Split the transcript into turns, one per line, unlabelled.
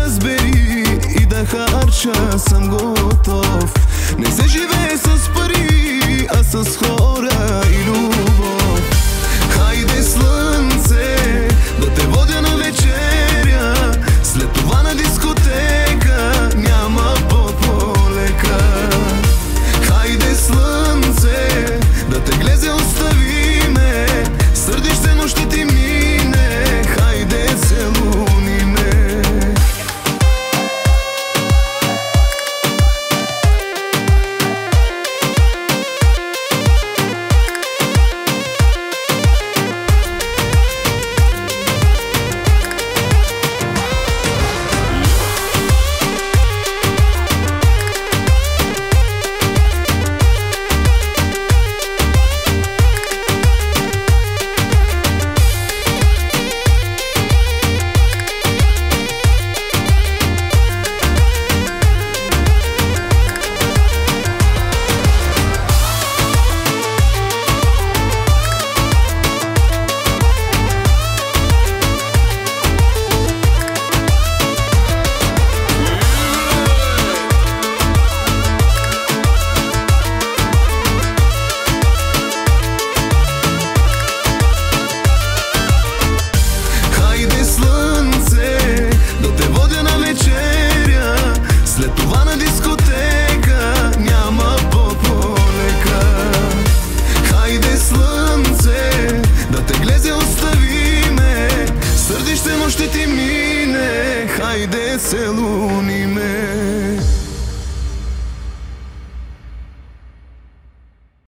разбери и да харча съм готов. Не се живее с пари, а с хора и любов. Хайде слънце, да те водя на вечеря, след това на дискотека, няма по-полека. Хайде слънце, да те глезе остави ме, сърдище, но ще ти мине. Хайде целуни ме. Ще ти мине, хайде целуни